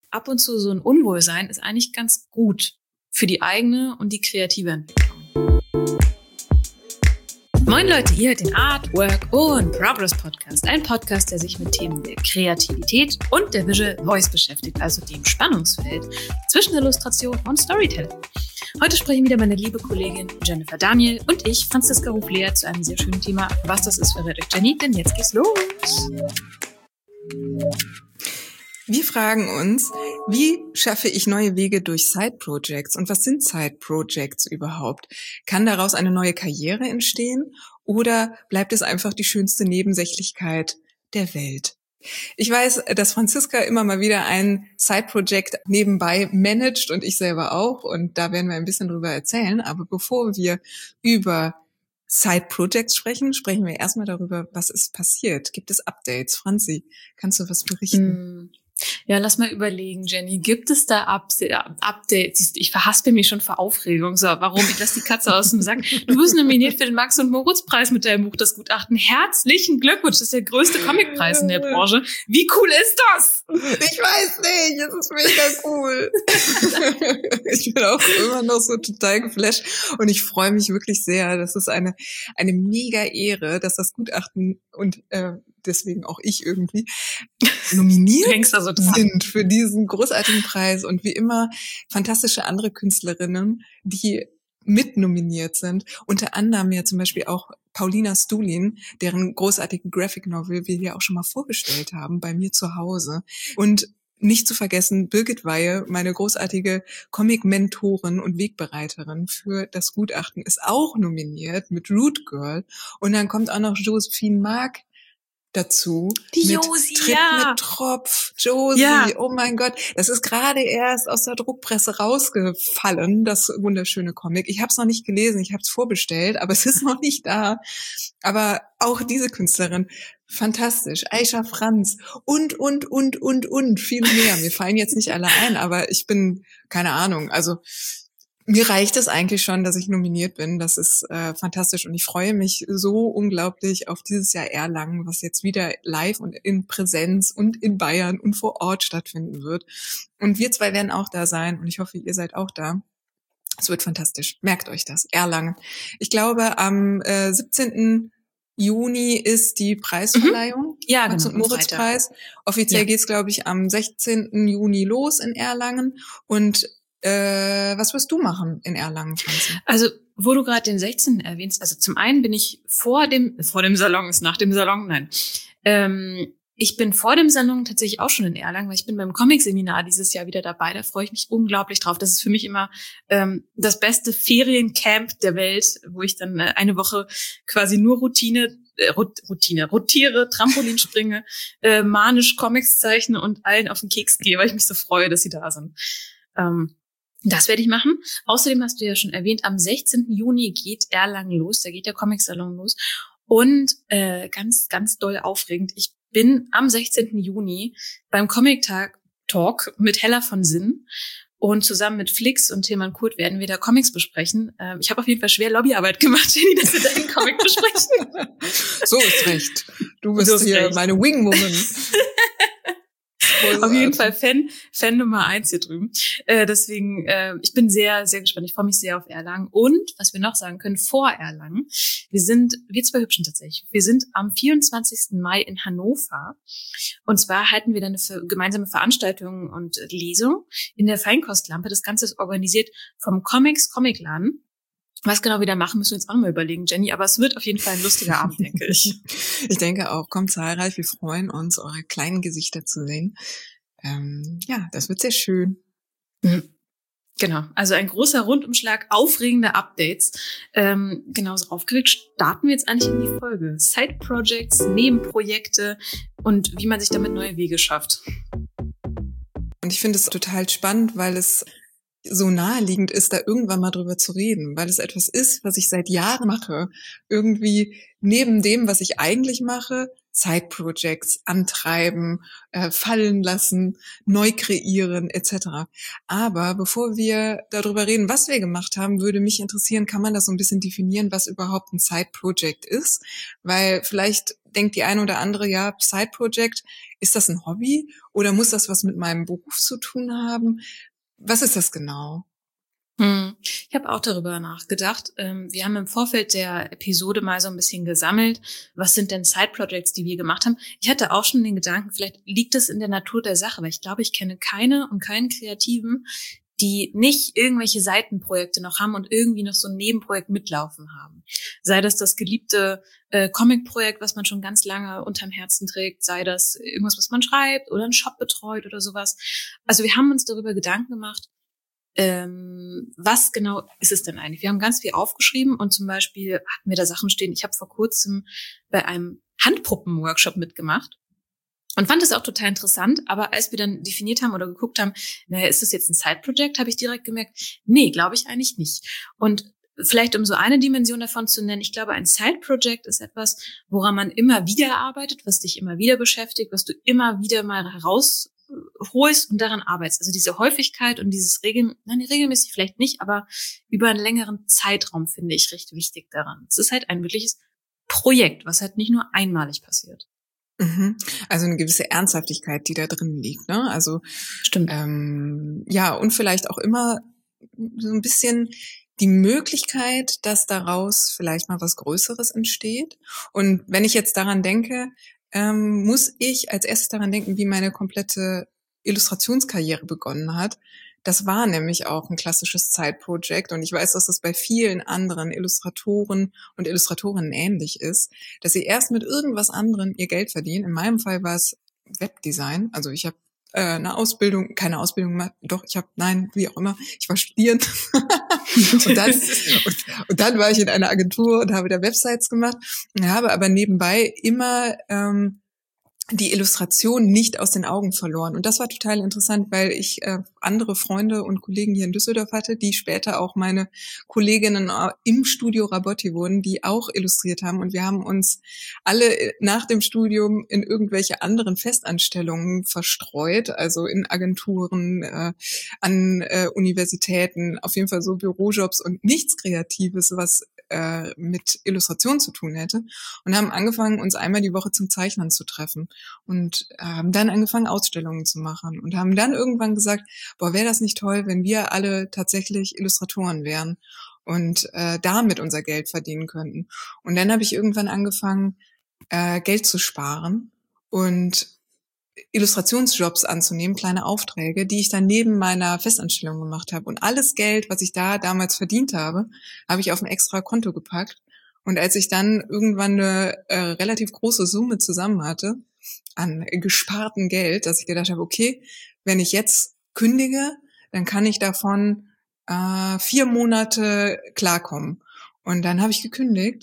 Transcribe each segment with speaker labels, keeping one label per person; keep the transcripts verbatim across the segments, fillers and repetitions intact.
Speaker 1: ab und zu so ein Unwohlsein ist eigentlich ganz gut für die eigene und die kreative Entwicklung. Moin Leute, ihr hört den Art, Work und Progress Podcast. Ein Podcast, der sich mit Themen der Kreativität und der Visual Voice beschäftigt, also dem Spannungsfeld zwischen Illustration und Storytelling. Heute sprechen wieder meine liebe Kollegin Jennifer Daniel und ich, Franziska Hoflea, zu einem sehr schönen Thema. Was das ist, verrät euch Jenny, denn jetzt geht's los.
Speaker 2: Wir fragen uns, wie schaffe ich neue Wege durch Side-Projects und was sind Side-Projects überhaupt? Kann daraus eine neue Karriere entstehen oder bleibt es einfach die schönste Nebensächlichkeit der Welt? Ich weiß, dass Franziska immer mal wieder ein Side-Project nebenbei managt und ich selber auch und da werden wir ein bisschen drüber erzählen, aber bevor wir über Side-Projects sprechen, sprechen wir erstmal darüber, was ist passiert. Gibt es Updates? Franzi, kannst du was berichten?
Speaker 1: Mm. Ja, lass mal überlegen, Jenny. Gibt es da Up- Updates? Ich verhaspel mich schon vor Aufregung. So, warum? Ich lasse die Katze aus dem Sack. Du wirst nominiert für den Max- und Moritz-Preis mit deinem Buch Das Gutachten. Herzlichen Glückwunsch. Das ist der größte Comicpreis in der Branche. Wie cool ist das?
Speaker 2: Ich weiß nicht. Es ist mega cool. Ich bin auch immer noch so total geflasht und ich freue mich wirklich sehr. Das ist eine eine mega Ehre, dass das Gutachten und äh, deswegen auch ich irgendwie nominiert
Speaker 1: also
Speaker 2: sind für diesen großartigen Preis und wie immer fantastische andere Künstlerinnen, die mitnominiert sind. Unter anderem ja zum Beispiel auch Paulina Stulin, deren großartigen Graphic Novel wir hier auch schon mal vorgestellt haben, bei mir zu Hause. Und nicht zu vergessen, Birgit Weihe, meine großartige Comic-Mentorin und Wegbereiterin für das Gutachten, ist auch nominiert mit Root Girl. Und dann kommt auch noch Josephine Mark dazu.
Speaker 1: Die
Speaker 2: mit
Speaker 1: Josi,
Speaker 2: Tritt
Speaker 1: ja.
Speaker 2: mit Tropf, Josie,
Speaker 1: Ja.
Speaker 2: Oh mein Gott, das ist gerade erst aus der Druckpresse rausgefallen, das wunderschöne Comic. Ich habe es noch nicht gelesen, ich habe es vorbestellt, aber es ist noch nicht da. Aber auch diese Künstlerin, fantastisch. Aisha Franz und, und, und, und, und, viel mehr. Mir fallen jetzt nicht alle ein, aber ich bin, keine Ahnung, also mir reicht es eigentlich schon, dass ich nominiert bin. Das ist äh, fantastisch und ich freue mich so unglaublich auf dieses Jahr Erlangen, was jetzt wieder live und in Präsenz und in Bayern und vor Ort stattfinden wird. Und wir zwei werden auch da sein und ich hoffe, ihr seid auch da. Es wird fantastisch. Merkt euch das. Erlangen. Ich glaube, am äh, siebzehnten Juni ist die Preisverleihung.
Speaker 1: Mhm. Ja,
Speaker 2: Max-
Speaker 1: genau.
Speaker 2: und Moritz-Preis. Offiziell
Speaker 1: Ja.
Speaker 2: geht's, glaube ich, am sechzehnten Juni los in Erlangen und Äh, was wirst du machen in Erlangen, Franzi?
Speaker 1: Also, wo du gerade den sechzehnten erwähnst, also zum einen bin ich vor dem, vor dem Salon, ist nach dem Salon, nein. Ähm, ich bin vor dem Salon tatsächlich auch schon in Erlangen, weil ich bin beim Comic-Seminar dieses Jahr wieder dabei, da freue ich mich unglaublich drauf. Das ist für mich immer ähm, das beste Feriencamp der Welt, wo ich dann äh, eine Woche quasi nur Routine, äh, Routine, rotiere, Trampolin springe, äh, manisch Comics zeichne und allen auf den Keks gehe, weil ich mich so freue, dass sie da sind. Ähm, Das werde ich machen. Außerdem hast du ja schon erwähnt, am sechzehnten Juni geht Erlangen los, da geht der Comic-Salon los. Und äh, ganz, ganz doll aufregend, ich bin am sechzehnten Juni beim Comic-Tag Talk mit Hella von Sinn. Und zusammen mit Flix und Tilman Kurt werden wir da Comics besprechen. Ähm, ich habe auf jeden Fall schwer Lobbyarbeit gemacht, Jenny, dass wir deinen Comic besprechen.
Speaker 2: So ist recht. Du bist
Speaker 1: So
Speaker 2: hier
Speaker 1: recht.
Speaker 2: meine Wingwoman.
Speaker 1: Auf jeden Fall Fan, Fan Nummer eins hier drüben. Äh, deswegen, äh, ich bin sehr, sehr gespannt. Ich freue mich sehr auf Erlangen. Und, was wir noch sagen können, vor Erlangen, wir sind, wir zwei Hübschen tatsächlich, wir sind am vierundzwanzigsten Mai in Hannover. Und zwar halten wir dann eine für, gemeinsame Veranstaltung und äh, Lesung in der Feinkostlampe. Das Ganze ist organisiert vom Comics Comicladen. Was genau wir da machen, müssen wir uns auch noch mal überlegen, Jenny. Aber es wird auf jeden Fall ein lustiger Abend, denke ich.
Speaker 2: Ich denke auch, kommt zahlreich. Wir freuen uns, eure kleinen Gesichter zu sehen. Ähm, ja, das wird sehr schön.
Speaker 1: Mhm. Genau, also ein großer Rundumschlag, aufregende Updates. Ähm, genauso aufgeregt starten wir jetzt eigentlich in die Folge. Side-Projects, Nebenprojekte und wie man sich damit neue Wege schafft.
Speaker 2: Und ich finde es total spannend, weil es so naheliegend ist, da irgendwann mal drüber zu reden, weil es etwas ist, was ich seit Jahren mache. Irgendwie neben dem, was ich eigentlich mache, Side-Projects antreiben, äh, fallen lassen, neu kreieren et cetera. Aber bevor wir darüber reden, was wir gemacht haben, würde mich interessieren, kann man das so ein bisschen definieren, was überhaupt ein Side-Project ist? Weil vielleicht denkt die eine oder andere, ja, Side-Project, ist das ein Hobby oder muss das was mit meinem Beruf zu tun haben? Was ist das genau?
Speaker 1: Hm. Ich habe auch darüber nachgedacht. Wir haben im Vorfeld der Episode mal so ein bisschen gesammelt, was sind denn Side-Projects, die wir gemacht haben. Ich hatte auch schon den Gedanken, vielleicht liegt es in der Natur der Sache, weil ich glaube, ich kenne keine und keinen Kreativen, die nicht irgendwelche Seitenprojekte noch haben und irgendwie noch so ein Nebenprojekt mitlaufen haben. Sei das das geliebte äh, Comic-Projekt, was man schon ganz lange unterm Herzen trägt, sei das irgendwas, was man schreibt oder einen Shop betreut oder sowas. Also wir haben uns darüber Gedanken gemacht, ähm, was genau ist es denn eigentlich? Wir haben ganz viel aufgeschrieben und zum Beispiel hatten wir da Sachen stehen. Ich habe vor kurzem bei einem Handpuppen-Workshop mitgemacht. Und fand es auch total interessant, aber als wir dann definiert haben oder geguckt haben, naja, ist das jetzt ein Side-Project, habe ich direkt gemerkt, nee, glaube ich eigentlich nicht. Und vielleicht um so eine Dimension davon zu nennen, ich glaube, ein Side-Project ist etwas, woran man immer wieder arbeitet, was dich immer wieder beschäftigt, was du immer wieder mal herausholst und daran arbeitest. Also diese Häufigkeit und dieses Regel, nein, regelmäßig vielleicht nicht, aber über einen längeren Zeitraum finde ich recht wichtig daran. Es ist halt ein wirkliches Projekt, was halt nicht nur einmalig passiert.
Speaker 2: Also eine gewisse Ernsthaftigkeit, die da drin liegt, ne? Also
Speaker 1: stimmt.
Speaker 2: Ähm, ja, und vielleicht auch immer so ein bisschen die Möglichkeit, dass daraus vielleicht mal was Größeres entsteht. Und wenn ich jetzt daran denke, ähm, muss ich als erstes daran denken, wie meine komplette Illustrationskarriere begonnen hat. Das war nämlich auch ein klassisches Side-Project und ich weiß, dass das bei vielen anderen Illustratoren und Illustratorinnen ähnlich ist, dass sie erst mit irgendwas anderem ihr Geld verdienen. In meinem Fall war es Webdesign. Also ich habe äh, eine Ausbildung, keine Ausbildung gemacht, doch, ich habe, nein, wie auch immer, ich war studierend. und, dann, und, und dann war ich in einer Agentur und habe da Websites gemacht und habe aber nebenbei immer ähm, die Illustration nicht aus den Augen verloren. Und das war total interessant, weil ich äh, andere Freunde und Kollegen hier in Düsseldorf hatte, die später auch meine Kolleginnen im Studio Rabotti wurden, die auch illustriert haben. Und wir haben uns alle nach dem Studium in irgendwelche anderen Festanstellungen verstreut, also in Agenturen, äh, an äh, Universitäten, auf jeden Fall so Bürojobs und nichts Kreatives, was äh, mit Illustration zu tun hätte. Und haben angefangen, uns einmal die Woche zum Zeichnen zu treffen. Und haben dann angefangen, Ausstellungen zu machen und haben dann irgendwann gesagt, boah, wäre das nicht toll, wenn wir alle tatsächlich Illustratoren wären und äh, damit unser Geld verdienen könnten. Und dann habe ich irgendwann angefangen, äh, Geld zu sparen und Illustrationsjobs anzunehmen, kleine Aufträge, die ich dann neben meiner Festanstellung gemacht habe. Und alles Geld, was ich da damals verdient habe, habe ich auf ein extra Konto gepackt. Und als ich dann irgendwann eine äh, relativ große Summe zusammen hatte, an gespartem Geld, dass ich gedacht habe, okay, wenn ich jetzt kündige, dann kann ich davon äh, vier Monate klarkommen. Und dann habe ich gekündigt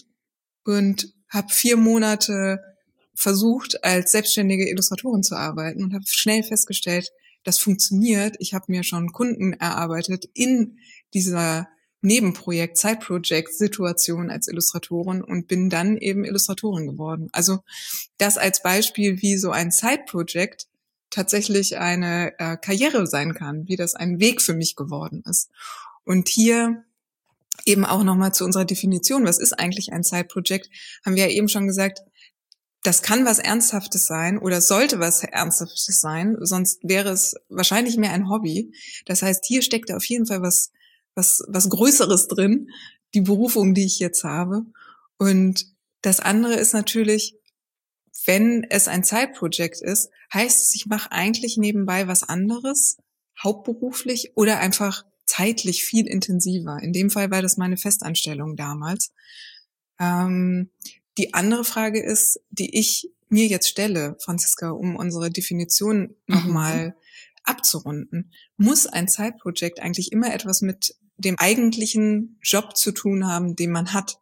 Speaker 2: und habe vier Monate versucht, als selbstständige Illustratorin zu arbeiten und habe schnell festgestellt, das funktioniert. Ich habe mir schon Kunden erarbeitet in dieser Nebenprojekt, Side-Project-Situation als Illustratorin und bin dann eben Illustratorin geworden. Also das als Beispiel, wie so ein Side-Project tatsächlich eine äh, Karriere sein kann, wie das ein Weg für mich geworden ist. Und hier eben auch nochmal zu unserer Definition, was ist eigentlich ein Side-Project, haben wir ja eben schon gesagt, das kann was Ernsthaftes sein oder sollte was Ernsthaftes sein, sonst wäre es wahrscheinlich mehr ein Hobby. Das heißt, hier steckt auf jeden Fall was was was Größeres drin, die Berufung, die ich jetzt habe. Und das andere ist natürlich, wenn es ein Side-Project ist, heißt es, ich mache eigentlich nebenbei was anderes, hauptberuflich oder einfach zeitlich viel intensiver. In dem Fall war das meine Festanstellung damals. Ähm, die andere Frage ist, die ich mir jetzt stelle, Franziska, um unsere Definition nochmal mhm. abzurunden. Muss ein Side-Project eigentlich immer etwas mit dem eigentlichen Job zu tun haben, den man hat?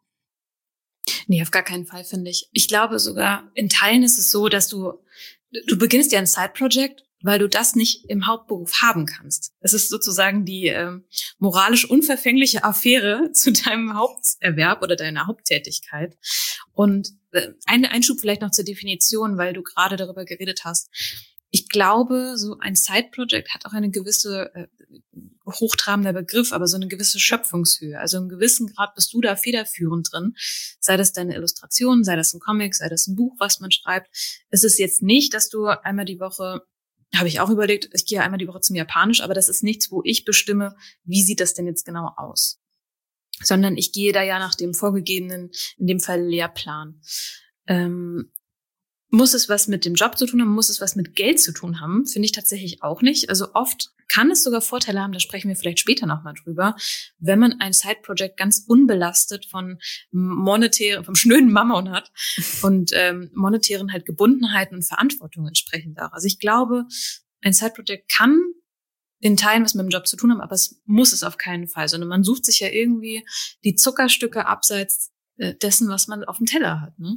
Speaker 1: Nee, auf gar keinen Fall, finde ich. Ich glaube sogar, in Teilen ist es so, dass du, du beginnst ja ein Side-Project, weil du das nicht im Hauptberuf haben kannst. Es ist sozusagen die äh, moralisch unverfängliche Affäre zu deinem Haupterwerb oder deiner Haupttätigkeit. Und äh, ein Einschub vielleicht noch zur Definition, weil du gerade darüber geredet hast. Ich glaube, so ein Side-Project hat auch eine gewisse äh, hochtrabender Begriff, aber so eine gewisse Schöpfungshöhe. Also im gewissen Grad bist du da federführend drin. Sei das deine Illustration, sei das ein Comic, sei das ein Buch, was man schreibt. Es ist jetzt nicht, dass du einmal die Woche, habe ich auch überlegt, ich gehe einmal die Woche zum Japanisch, aber das ist nichts, wo ich bestimme, wie sieht das denn jetzt genau aus. Sondern ich gehe da ja nach dem vorgegebenen, in dem Fall Lehrplan. Ähm, muss es was mit dem Job zu tun haben? Muss es was mit Geld zu tun haben? Finde ich tatsächlich auch nicht. Also oft kann es sogar Vorteile haben, da sprechen wir vielleicht später nochmal drüber, wenn man ein Side-Project ganz unbelastet von monetären, vom schnöden Mammon hat und ähm, monetären halt Gebundenheiten und Verantwortung entsprechend auch. Also ich glaube, ein Side-Project kann in Teilen was mit dem Job zu tun haben, aber es muss es auf keinen Fall, sondern man sucht sich ja irgendwie die Zuckerstücke abseits äh, dessen, was man auf dem Teller hat, ne?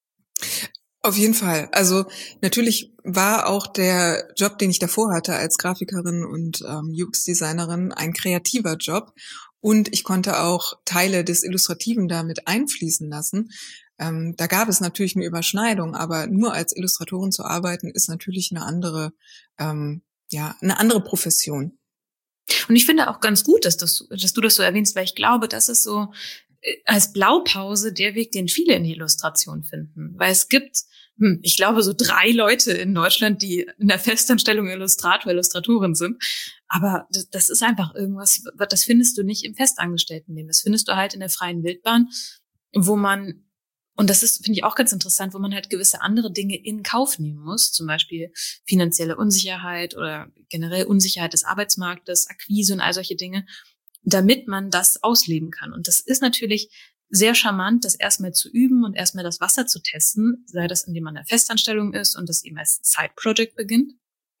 Speaker 2: Auf jeden Fall. Also natürlich war auch der Job, den ich davor hatte als Grafikerin und ähm, U X-Designerin, ein kreativer Job. Und ich konnte auch Teile des Illustrativen damit einfließen lassen. Ähm, da gab es natürlich eine Überschneidung, aber nur als Illustratorin zu arbeiten, ist natürlich eine andere, ähm, ja, eine andere Profession.
Speaker 1: Und ich finde auch ganz gut, dass, das, dass du das so erwähnst, weil ich glaube, das ist so als Blaupause der Weg, den viele in die Illustration finden. Weil es gibt, hm, ich glaube, so drei Leute in Deutschland, die in der Festanstellung Illustrator, Illustratorin sind. Aber das, das ist einfach irgendwas, das findest du nicht im Festangestelltenleben. Das findest du halt in der freien Wildbahn, wo man, und das ist, finde ich auch ganz interessant, wo man halt gewisse andere Dinge in Kauf nehmen muss. Zum Beispiel finanzielle Unsicherheit oder generell Unsicherheit des Arbeitsmarktes, Akquise und all solche Dinge, damit man das ausleben kann. Und das ist natürlich sehr charmant, das erstmal zu üben und erstmal das Wasser zu testen, sei das, indem man in der Festanstellung ist und das eben als Side-Project beginnt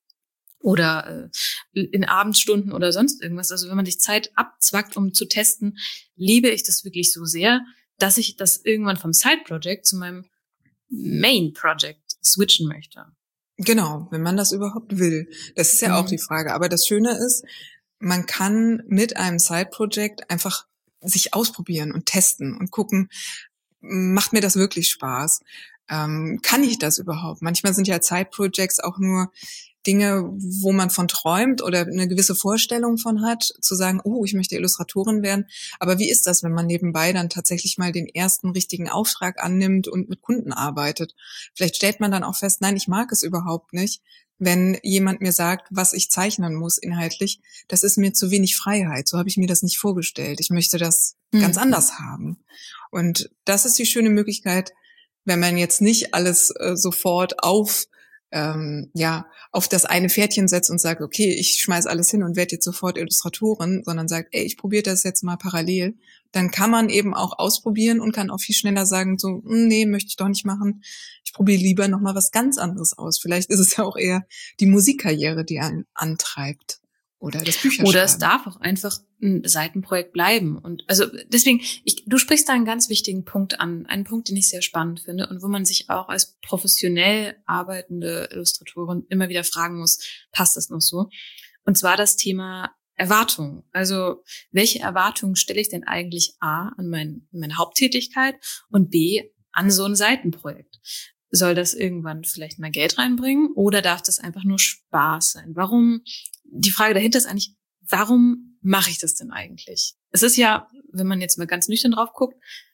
Speaker 1: oder äh, in Abendstunden oder sonst irgendwas. Also wenn man sich Zeit abzwackt, um zu testen, liebe ich das wirklich so sehr, dass ich das irgendwann vom Side-Project zu meinem Main-Project switchen möchte.
Speaker 2: Genau, wenn man das überhaupt will. Das ist ja mhm. auch die Frage. Aber das Schöne ist, man kann mit einem Side-Project einfach sich ausprobieren und testen und gucken, macht mir das wirklich Spaß? Ähm, kann ich das überhaupt? Manchmal sind ja Side-Projects auch nur Dinge, wo man von träumt oder eine gewisse Vorstellung von hat, zu sagen, oh, ich möchte Illustratorin werden. Aber wie ist das, wenn man nebenbei dann tatsächlich mal den ersten richtigen Auftrag annimmt und mit Kunden arbeitet? Vielleicht stellt man dann auch fest, nein, ich mag es überhaupt nicht, wenn jemand mir sagt, was ich zeichnen muss inhaltlich. Das ist mir zu wenig Freiheit. So habe ich mir das nicht vorgestellt. Ich möchte das mhm. ganz anders haben. Und das ist die schöne Möglichkeit, wenn man jetzt nicht alles äh, sofort auf ähm, ja auf das eine Pferdchen setzt und sagt, okay, ich schmeiß alles hin und werde jetzt sofort Illustratorin, sondern sagt, ey, ich probiere das jetzt mal parallel, dann kann man eben auch ausprobieren und kann auch viel schneller sagen, so, nee, möchte ich doch nicht machen. Ich probiere lieber noch mal was ganz anderes aus. Vielleicht ist es ja auch eher die Musikkarriere, die einen antreibt. Oder das Bücherschreiben.
Speaker 1: Oder es darf auch einfach ein Seitenprojekt bleiben. Und also deswegen, ich, du sprichst da einen ganz wichtigen Punkt an, einen Punkt, den ich sehr spannend finde und wo man sich auch als professionell arbeitende Illustratorin immer wieder fragen muss, passt das noch so? Und zwar das Thema Erwartungen. Also welche Erwartungen stelle ich denn eigentlich A an mein, meine Haupttätigkeit und B an so ein Seitenprojekt? Soll das irgendwann vielleicht mal Geld reinbringen oder darf das einfach nur Spaß sein? Warum? Die Frage dahinter ist eigentlich, warum mache ich das denn eigentlich? Es ist ja, wenn man jetzt mal ganz nüchtern drauf guckt,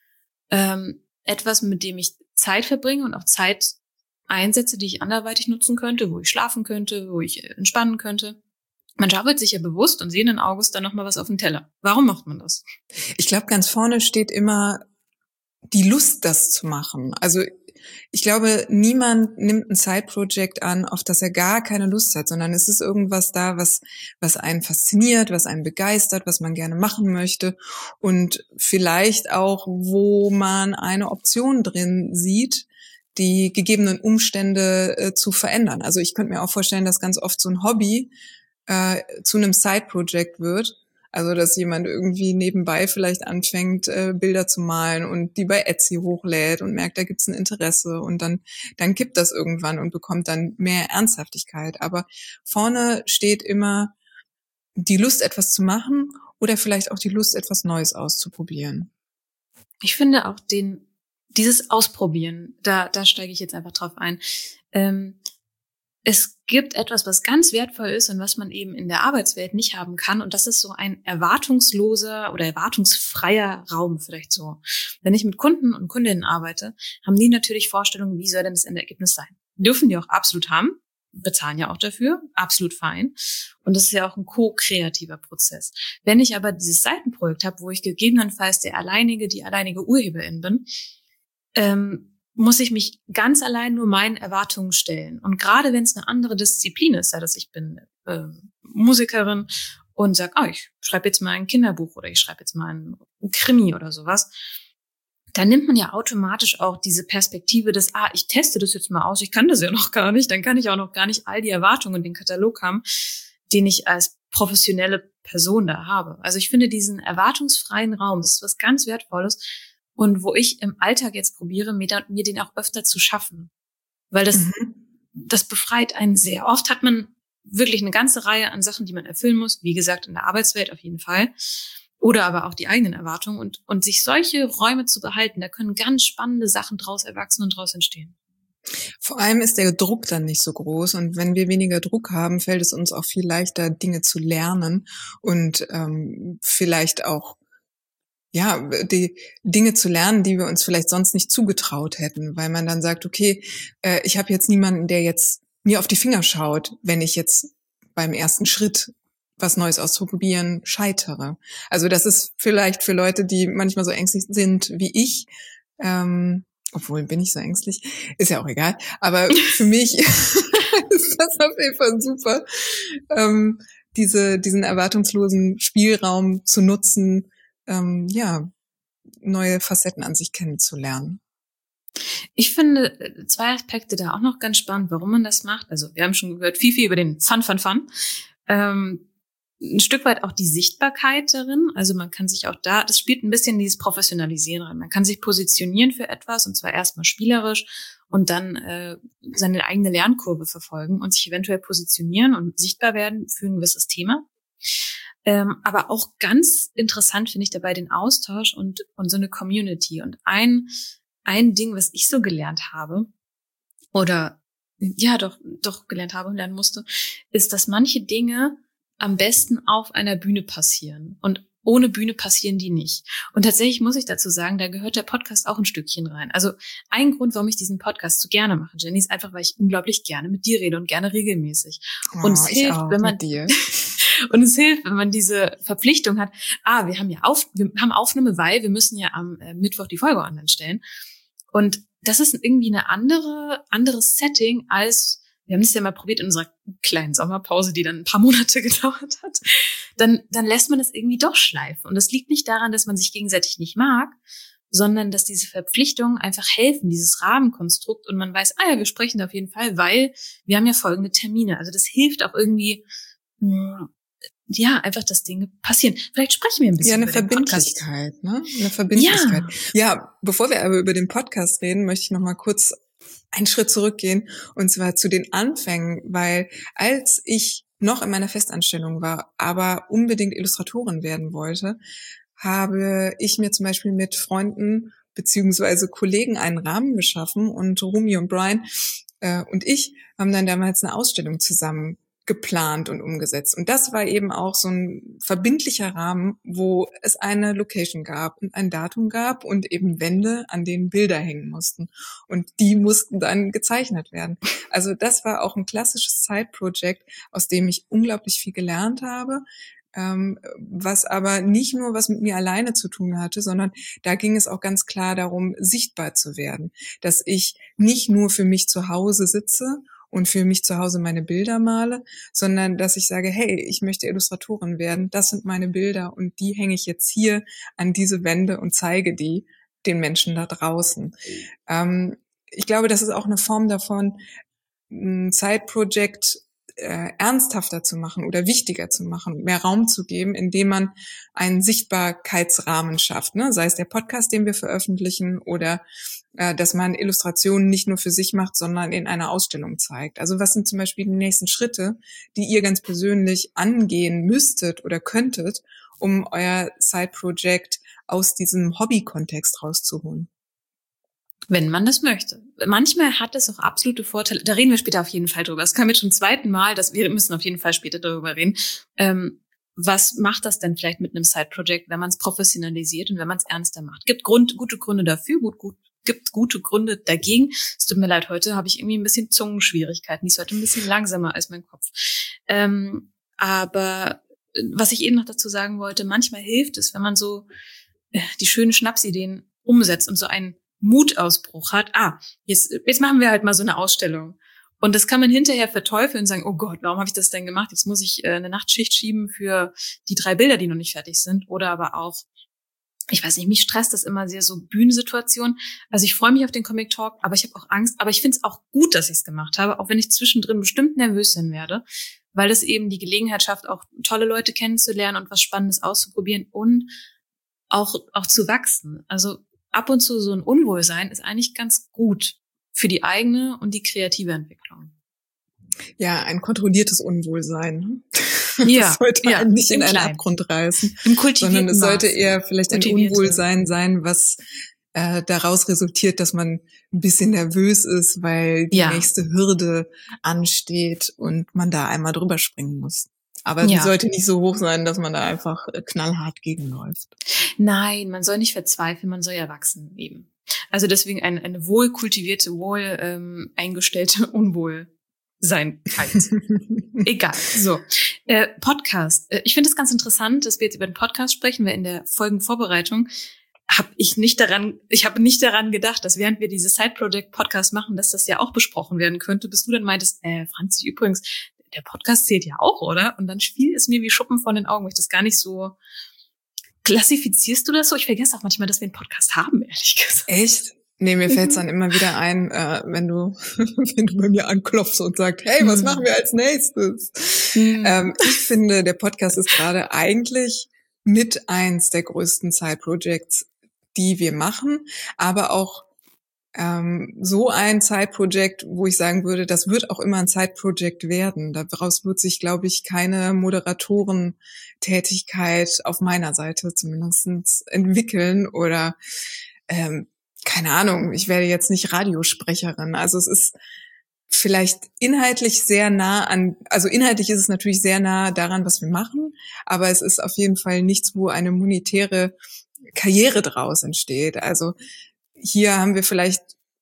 Speaker 1: ähm, etwas, mit dem ich Zeit verbringe und auch Zeit einsetze, die ich anderweitig nutzen könnte, wo ich schlafen könnte, wo ich entspannen könnte. Man schaufelt sich ja bewusst und sehenden Auges dann nochmal was auf den Teller. Warum macht man das?
Speaker 2: Ich glaube, ganz vorne steht immer die Lust, das zu machen. Also ich glaube, niemand nimmt ein Side-Project an, auf das er gar keine Lust hat, sondern es ist irgendwas da, was was einen fasziniert, was einen begeistert, was man gerne machen möchte und vielleicht auch, wo man eine Option drin sieht, die gegebenen Umstände äh, zu verändern. Also ich könnte mir auch vorstellen, dass ganz oft so ein Hobby äh, zu einem Side-Project wird. Also, dass jemand irgendwie nebenbei vielleicht anfängt, äh, Bilder zu malen und die bei Etsy hochlädt und merkt, da gibt's ein Interesse und dann, dann kippt das irgendwann und bekommt dann mehr Ernsthaftigkeit. Aber vorne steht immer die Lust, etwas zu machen oder vielleicht auch die Lust, etwas Neues auszuprobieren.
Speaker 1: Ich finde auch den, dieses Ausprobieren, da, da steige ich jetzt einfach drauf ein. Ähm, es gibt etwas, was ganz wertvoll ist und was man eben in der Arbeitswelt nicht haben kann. Und das ist so ein erwartungsloser oder erwartungsfreier Raum vielleicht so. Wenn ich mit Kunden und Kundinnen arbeite, haben die natürlich Vorstellungen, wie soll denn das Endergebnis sein? Dürfen die auch absolut haben, bezahlen ja auch dafür, absolut fein. Und das ist ja auch ein ko-kreativer Prozess. Wenn ich aber dieses Seitenprojekt habe, wo ich gegebenenfalls der alleinige, die alleinige Urheberin bin, ähm, muss ich mich ganz allein nur meinen Erwartungen stellen. Und gerade wenn es eine andere Disziplin ist, sei das ich bin äh, Musikerin und sag, oh, ich schreibe jetzt mal ein Kinderbuch oder ich schreibe jetzt mal ein Krimi oder sowas, dann nimmt man ja automatisch auch diese Perspektive des, ah, ich teste das jetzt mal aus, ich kann das ja noch gar nicht, dann kann ich auch noch gar nicht all die Erwartungen und den Katalog haben, den ich als professionelle Person da habe. Also ich finde diesen erwartungsfreien Raum, das ist was ganz Wertvolles, und wo ich im Alltag jetzt probiere, mir, da, mir den auch öfter zu schaffen. Weil das, mhm. das befreit einen sehr. Oft hat man wirklich eine ganze Reihe an Sachen, die man erfüllen muss. Wie gesagt, in der Arbeitswelt auf jeden Fall. Oder aber auch die eigenen Erwartungen. Und, und sich solche Räume zu behalten, da können ganz spannende Sachen draus erwachsen und draus entstehen.
Speaker 2: Vor allem ist der Druck dann nicht so groß. Und wenn wir weniger Druck haben, fällt es uns auch viel leichter, Dinge zu lernen und ähm, vielleicht auch ja, die Dinge zu lernen, die wir uns vielleicht sonst nicht zugetraut hätten, weil man dann sagt, okay, äh, ich habe jetzt niemanden, der jetzt mir auf die Finger schaut, wenn ich jetzt beim ersten Schritt was Neues auszuprobieren scheitere. Also das ist vielleicht für Leute, die manchmal so ängstlich sind wie ich, ähm, obwohl bin ich so ängstlich, ist ja auch egal, aber für mich ist das auf jeden Fall super, ähm, diese diesen erwartungslosen Spielraum zu nutzen, Ähm, ja, neue Facetten an sich kennenzulernen.
Speaker 1: Ich finde zwei Aspekte da auch noch ganz spannend, warum man das macht. Also wir haben schon gehört viel, viel über den Fun, Fun, Fun. Ähm, ein Stück weit auch die Sichtbarkeit darin. Also man kann sich auch da, das spielt ein bisschen dieses Professionalisieren rein. Man kann sich positionieren für etwas und zwar erstmal spielerisch und dann äh, seine eigene Lernkurve verfolgen und sich eventuell positionieren und sichtbar werden für ein gewisses Thema. Ähm, aber auch ganz interessant finde ich dabei den Austausch und, und so eine Community. Und ein, ein Ding, was ich so gelernt habe, oder ja, doch, doch gelernt habe und lernen musste, ist, dass manche Dinge am besten auf einer Bühne passieren. Und ohne Bühne passieren die nicht. Und tatsächlich muss ich dazu sagen, da gehört der Podcast auch ein Stückchen rein. Also ein Grund, warum ich diesen Podcast so gerne mache, Jenny, ist einfach, weil ich unglaublich gerne mit dir rede und gerne regelmäßig.
Speaker 2: Oh,
Speaker 1: und es hilft,
Speaker 2: auch,
Speaker 1: wenn man
Speaker 2: mit dir.
Speaker 1: Und es hilft, wenn man diese Verpflichtung hat. Ah, wir haben ja auf, wir haben Aufnahme, weil wir müssen ja am äh, Mittwoch die Folge online stellen. Und das ist irgendwie eine andere, anderes Setting als, wir haben es ja mal probiert in unserer kleinen Sommerpause, die dann ein paar Monate gedauert hat. Dann, dann lässt man das irgendwie doch schleifen. Und das liegt nicht daran, dass man sich gegenseitig nicht mag, sondern dass diese Verpflichtungen einfach helfen, dieses Rahmenkonstrukt. Und man weiß, ah ja, wir sprechen da auf jeden Fall, weil wir haben ja folgende Termine. Also das hilft auch irgendwie, mh, ja, einfach, dass Dinge passieren. Vielleicht sprechen wir ein bisschen
Speaker 2: ja, eine
Speaker 1: über den
Speaker 2: Verbindlichkeit, ne? Eine Verbindlichkeit. Ja. ja, bevor wir aber über den Podcast reden, möchte ich noch mal kurz einen Schritt zurückgehen und zwar zu den Anfängen, weil als ich noch in meiner Festanstellung war, aber unbedingt Illustratorin werden wollte, habe ich mir zum Beispiel mit Freunden beziehungsweise Kollegen einen Rahmen geschaffen und Rumi und Brian äh, und ich haben dann damals eine Ausstellung zusammen geplant und umgesetzt. Und das war eben auch so ein verbindlicher Rahmen, wo es eine Location gab und ein Datum gab und eben Wände, an denen Bilder hängen mussten. Und die mussten dann gezeichnet werden. Also das war auch ein klassisches Side-Project, aus dem ich unglaublich viel gelernt habe, ähm, was aber nicht nur was mit mir alleine zu tun hatte, sondern da ging es auch ganz klar darum, sichtbar zu werden. Dass ich nicht nur für mich zu Hause sitze und für mich zu Hause meine Bilder male, sondern dass ich sage, hey, ich möchte Illustratorin werden, das sind meine Bilder und die hänge ich jetzt hier an diese Wände und zeige die den Menschen da draußen. Ähm, ich glaube, das ist auch eine Form davon, ein Side-Project äh, ernsthafter zu machen oder wichtiger zu machen, mehr Raum zu geben, indem man einen Sichtbarkeitsrahmen schafft, ne? Sei es der Podcast, den wir veröffentlichen, oder äh, dass man Illustrationen nicht nur für sich macht, sondern in einer Ausstellung zeigt. Also was sind zum Beispiel die nächsten Schritte, die ihr ganz persönlich angehen müsstet oder könntet, um euer Side-Project aus diesem Hobby-Kontext rauszuholen?
Speaker 1: Wenn man das möchte. Manchmal hat es auch absolute Vorteile. Da reden wir später auf jeden Fall drüber. Es kam jetzt schon zum zweiten Mal, dass wir müssen auf jeden Fall später darüber reden. Ähm, was macht das denn vielleicht mit einem Side-Project, wenn man es professionalisiert und wenn man es ernster macht? Gibt Grund, gute Gründe dafür, gut, gut, gibt gute Gründe dagegen. Es tut mir leid, heute habe ich irgendwie ein bisschen Zungenschwierigkeiten. Die ist heute ein bisschen langsamer als mein Kopf. Ähm, aber was ich eben noch dazu sagen wollte, manchmal hilft es, wenn man so äh, die schönen Schnapsideen umsetzt und so einen Mutausbruch hat. Ah, jetzt, jetzt machen wir halt mal so eine Ausstellung. Und das kann man hinterher verteufeln und sagen, oh Gott, warum habe ich das denn gemacht? Jetzt muss ich äh, eine Nachtschicht schieben für die drei Bilder, die noch nicht fertig sind. Oder aber auch, ich weiß nicht, mich stresst das immer sehr, so Bühnensituationen. Also ich freue mich auf den Comic Talk, aber ich habe auch Angst. Aber ich finde es auch gut, dass ich es gemacht habe, auch wenn ich zwischendrin bestimmt nervös sein werde, weil es eben die Gelegenheit schafft, auch tolle Leute kennenzulernen und was Spannendes auszuprobieren und auch auch zu wachsen. Also ab und zu so ein Unwohlsein ist eigentlich ganz gut für die eigene und die kreative Entwicklung.
Speaker 2: Ja, ein kontrolliertes Unwohlsein.
Speaker 1: Ja,
Speaker 2: das sollte
Speaker 1: ja,
Speaker 2: einen nicht in einen
Speaker 1: Kleinen.
Speaker 2: Abgrund reißen,
Speaker 1: Im kultivierten
Speaker 2: sondern es sollte
Speaker 1: Maß.
Speaker 2: eher vielleicht ein
Speaker 1: Kultivierte.
Speaker 2: Unwohlsein sein, was äh, daraus resultiert, dass man ein bisschen nervös ist, weil die
Speaker 1: Ja.
Speaker 2: nächste Hürde ansteht und man da einmal drüber springen muss. Aber
Speaker 1: Ja.
Speaker 2: die sollte nicht so hoch sein, dass man da einfach knallhart gegenläuft.
Speaker 1: Nein, man soll nicht verzweifeln, man soll ja wachsen eben. Also deswegen eine, eine wohl kultivierte, wohl ähm, eingestellte Unwohlseinheit. Egal. So, äh, Podcast. Äh, ich finde es ganz interessant, dass wir jetzt über den Podcast sprechen, weil in der Folgenvorbereitung habe ich nicht daran, ich habe nicht daran gedacht, dass während wir diese Side-Project-Podcast machen, dass das ja auch besprochen werden könnte, bis du dann meintest, äh, Franzi, übrigens, der Podcast zählt ja auch, oder? Und dann fiel es mir wie Schuppen von den Augen, weil ich das gar nicht so. Klassifizierst du das so? Ich vergesse auch manchmal, dass wir einen Podcast haben, ehrlich gesagt.
Speaker 2: Echt? Nee, mir fällt's dann immer wieder ein, äh, wenn du wenn du bei mir anklopfst und sagst, hey, was
Speaker 1: Hm.
Speaker 2: machen wir als nächstes?
Speaker 1: Hm.
Speaker 2: Ähm, ich finde, der Podcast ist gerade eigentlich mit eins der größten Side-Projects, die wir machen, aber auch ähm, so ein Side-Project, wo ich sagen würde, das wird auch immer ein Side-Project werden. Daraus wird sich, glaube ich, keine Moderatorentätigkeit auf meiner Seite zumindest entwickeln oder ähm, keine Ahnung, ich werde jetzt nicht Radiosprecherin. Also es ist vielleicht inhaltlich sehr nah an, also inhaltlich ist es natürlich sehr nah daran, was wir machen, aber es ist auf jeden Fall nichts, wo eine monetäre Karriere draus entsteht. Also hier haben wir vielleicht,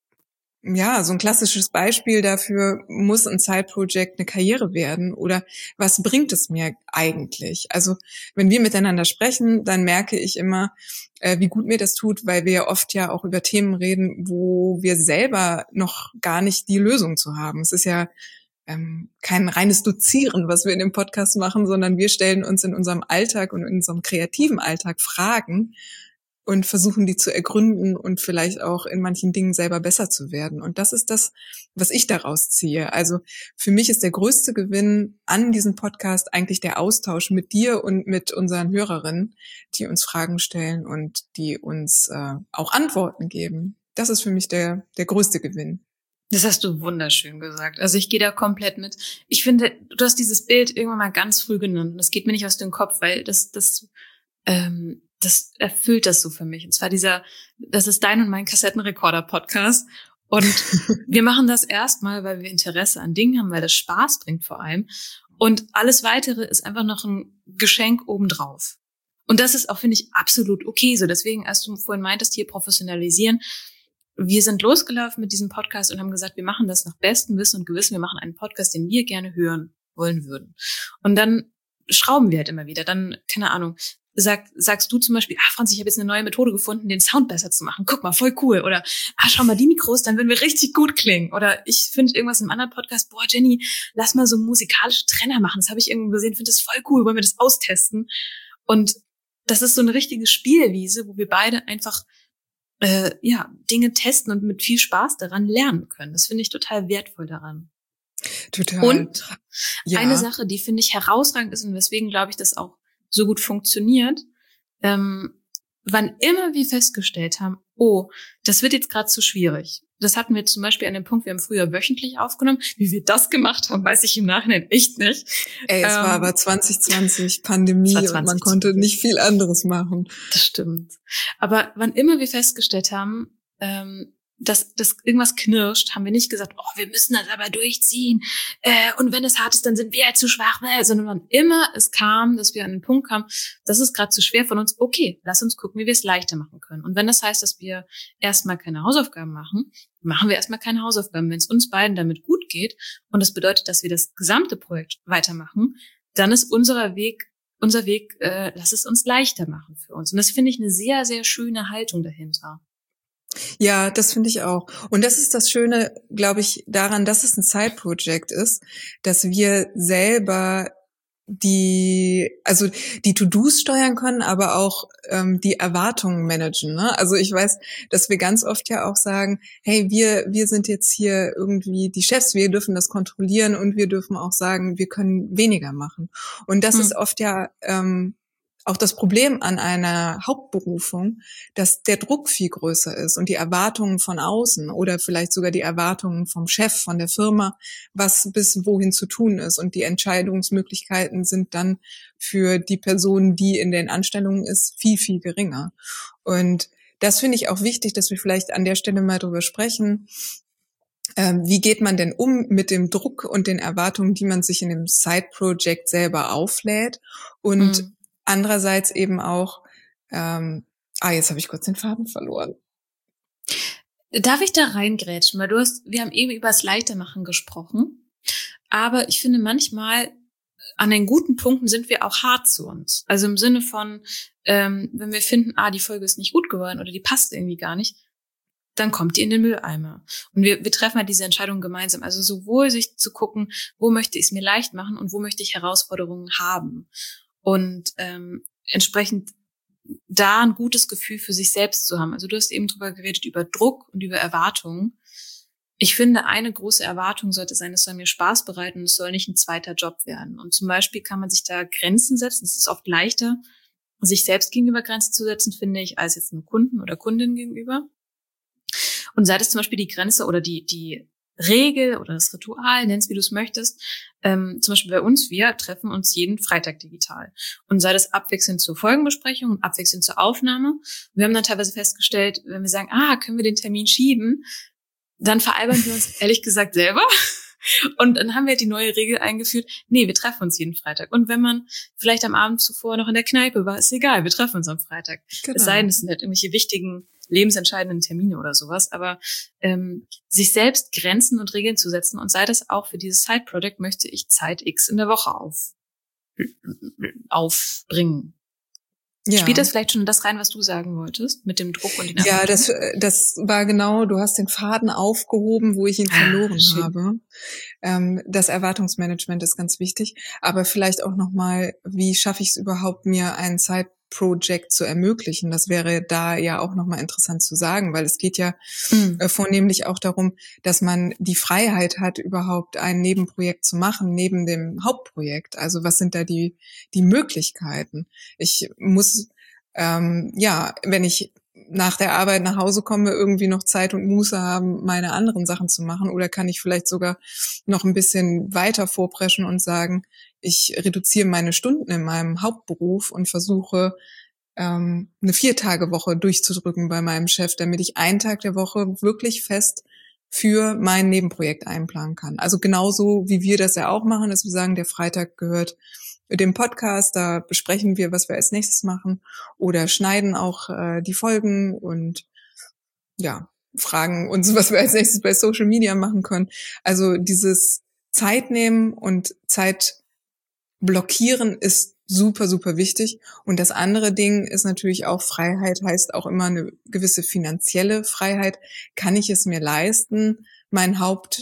Speaker 2: ja, so ein klassisches Beispiel dafür, muss ein Side-Project eine Karriere werden oder was bringt es mir eigentlich? Also wenn wir miteinander sprechen, dann merke ich immer, äh, wie gut mir das tut, weil wir ja oft ja auch über Themen reden, wo wir selber noch gar nicht die Lösung zu haben. Es ist ja ähm, kein reines Dozieren, was wir in dem Podcast machen, sondern wir stellen uns in unserem Alltag und in unserem kreativen Alltag Fragen und versuchen, die zu ergründen und vielleicht auch in manchen Dingen selber besser zu werden. Und das ist das, was ich daraus ziehe. Also für mich ist der größte Gewinn an diesem Podcast eigentlich der Austausch mit dir und mit unseren Hörerinnen, die uns Fragen stellen und die uns äh, auch Antworten geben. Das ist für mich der, der größte Gewinn.
Speaker 1: Das hast du wunderschön gesagt. Also ich gehe da komplett mit. Ich finde, du hast dieses Bild irgendwann mal ganz früh genannt. Und das geht mir nicht aus dem Kopf, weil das, das, ähm, das erfüllt das so für mich. Und zwar dieser, das ist dein und mein Kassettenrekorder-Podcast. Und wir machen das erstmal, weil wir Interesse an Dingen haben, weil das Spaß bringt vor allem. Und alles Weitere ist einfach noch ein Geschenk obendrauf. Und das ist auch, finde ich, absolut okay so. Deswegen, als du vorhin meintest, hier professionalisieren, wir sind losgelaufen mit diesem Podcast und haben gesagt, wir machen das nach bestem Wissen und Gewissen. Wir machen einen Podcast, den wir gerne hören wollen würden. Und dann schrauben wir halt immer wieder. Dann, keine Ahnung, sag, sagst du zum Beispiel, ah, Franz, ich habe jetzt eine neue Methode gefunden, den Sound besser zu machen. Guck mal, voll cool. Oder, ah, schau mal, die Mikros, dann würden wir richtig gut klingen. Oder ich finde irgendwas im anderen Podcast, boah, Jenny, lass mal so musikalische Trenner machen. Das habe ich irgendwo gesehen, finde das voll cool, wollen wir das austesten. Und das ist so eine richtige Spielwiese, wo wir beide einfach äh, ja Dinge testen und mit viel Spaß daran lernen können. Das finde ich total wertvoll daran.
Speaker 2: Total.
Speaker 1: Und
Speaker 2: ja.
Speaker 1: eine Sache, die finde ich herausragend ist und weswegen glaube ich, das auch so gut funktioniert, ähm, wann immer wir festgestellt haben, oh, das wird jetzt gerade zu schwierig. Das hatten wir zum Beispiel an dem Punkt, wir haben früher wöchentlich aufgenommen. Wie wir das gemacht haben, weiß ich im Nachhinein echt nicht.
Speaker 2: Ey, es ähm, war aber zwanzig zwanzig Pandemie zwanzig zwanzig und man konnte nicht viel anderes machen.
Speaker 1: Das stimmt. Aber wann immer wir festgestellt haben, ähm, dass das irgendwas knirscht, haben wir nicht gesagt, oh, wir müssen das aber durchziehen. Äh, und wenn es hart ist, dann sind wir halt zu schwach. Äh, sondern wann immer es kam, dass wir an den Punkt kamen, das ist gerade zu schwer von uns. Okay, lass uns gucken, wie wir es leichter machen können. Und wenn das heißt, dass wir erstmal keine Hausaufgaben machen, machen wir erstmal keine Hausaufgaben. Wenn es uns beiden damit gut geht und das bedeutet, dass wir das gesamte Projekt weitermachen, dann ist unser Weg, unser Weg, äh, lass es uns leichter machen für uns. Und das finde ich eine sehr, sehr schöne Haltung dahinter.
Speaker 2: Ja, das finde ich auch. Und das ist das Schöne, glaube ich, daran, dass es ein Side-Project ist, dass wir selber die, also die To-Dos steuern können, aber auch ähm, die Erwartungen managen. Ne? Also ich weiß, dass wir ganz oft ja auch sagen, hey, wir wir sind jetzt hier irgendwie die Chefs, wir dürfen das kontrollieren und wir dürfen auch sagen, wir können weniger machen. Und das hm. ist oft ja ähm, auch das Problem an einer Hauptberufung, dass der Druck viel größer ist und die Erwartungen von außen oder vielleicht sogar die Erwartungen vom Chef, von der Firma, was bis wohin zu tun ist. Und die Entscheidungsmöglichkeiten sind dann für die Person, die in den Anstellungen ist, viel, viel geringer. Und das finde ich auch wichtig, dass wir vielleicht an der Stelle mal drüber sprechen. Ähm, wie geht man denn um mit dem Druck und den Erwartungen, die man sich in dem Side-Project selber auflädt? Und mhm. andererseits eben auch, ähm, ah, jetzt habe ich kurz den Faden verloren.
Speaker 1: Darf ich da reingrätschen? Weil du hast, wir haben eben über das Leichtermachen gesprochen, aber ich finde manchmal an den guten Punkten sind wir auch hart zu uns. Also im Sinne von, ähm, wenn wir finden, ah, die Folge ist nicht gut geworden oder die passt irgendwie gar nicht, dann kommt die in den Mülleimer. Und wir, wir treffen halt diese Entscheidung gemeinsam. Also sowohl sich zu gucken, wo möchte ich es mir leicht machen und wo möchte ich Herausforderungen haben. Und ähm, entsprechend da ein gutes Gefühl für sich selbst zu haben. Also du hast eben drüber geredet, über Druck und über Erwartungen. Ich finde, eine große Erwartung sollte sein, es soll mir Spaß bereiten und es soll nicht ein zweiter Job werden. Und zum Beispiel kann man sich da Grenzen setzen. Es ist oft leichter, sich selbst gegenüber Grenzen zu setzen, finde ich, als jetzt einem Kunden oder Kundin gegenüber. Und sei das zum Beispiel die Grenze oder die die Regel oder das Ritual, nenn's wie du es möchtest. Ähm, zum Beispiel bei uns, wir treffen uns jeden Freitag digital. Und sei das abwechselnd zur Folgenbesprechung und abwechselnd zur Aufnahme. Wir haben dann teilweise festgestellt, wenn wir sagen, ah, können wir den Termin schieben, dann veralbern wir uns ehrlich gesagt selber. Und dann haben wir die neue Regel eingeführt, nee, wir treffen uns jeden Freitag. Und wenn man vielleicht am Abend zuvor noch in der Kneipe war, ist egal, wir treffen uns am Freitag. Genau. Es sei denn, es sind halt irgendwelche wichtigen lebensentscheidenden Termine oder sowas, aber ähm, sich selbst Grenzen und Regeln zu setzen und sei das auch für dieses Side-Project, möchte ich Zeit X in der Woche auf aufbringen. Ja. Spielt das vielleicht schon in das rein, was du sagen wolltest, mit dem Druck und den Erwartungen?
Speaker 2: Ja, das, das war genau, du hast den Faden aufgehoben, wo ich ihn verloren ah, habe. Ähm, das Erwartungsmanagement ist ganz wichtig, aber vielleicht auch nochmal, wie schaffe ich es überhaupt, mir ein Side-Project zu ermöglichen? Das wäre da ja auch nochmal interessant zu sagen, weil es geht ja mhm. äh, vornehmlich auch darum, dass man die Freiheit hat, überhaupt ein Nebenprojekt zu machen, neben dem Hauptprojekt. Also was sind da die, die Möglichkeiten? Ich muss Ähm, ja, wenn ich nach der Arbeit nach Hause komme, irgendwie noch Zeit und Muße haben, meine anderen Sachen zu machen, oder kann ich vielleicht sogar noch ein bisschen weiter vorpreschen und sagen, ich reduziere meine Stunden in meinem Hauptberuf und versuche, ähm, eine Viertagewoche durchzudrücken bei meinem Chef, damit ich einen Tag der Woche wirklich fest für mein Nebenprojekt einplanen kann. Also genauso, wie wir das ja auch machen, dass wir sagen, der Freitag gehört dem Podcast, da besprechen wir, was wir als nächstes machen oder schneiden auch äh, die Folgen und ja, fragen uns, was wir als nächstes bei Social Media machen können. Also dieses Zeit nehmen und Zeit blockieren ist super, super wichtig. Und das andere Ding ist natürlich auch, Freiheit heißt auch immer eine gewisse finanzielle Freiheit. Kann ich es mir leisten, meinen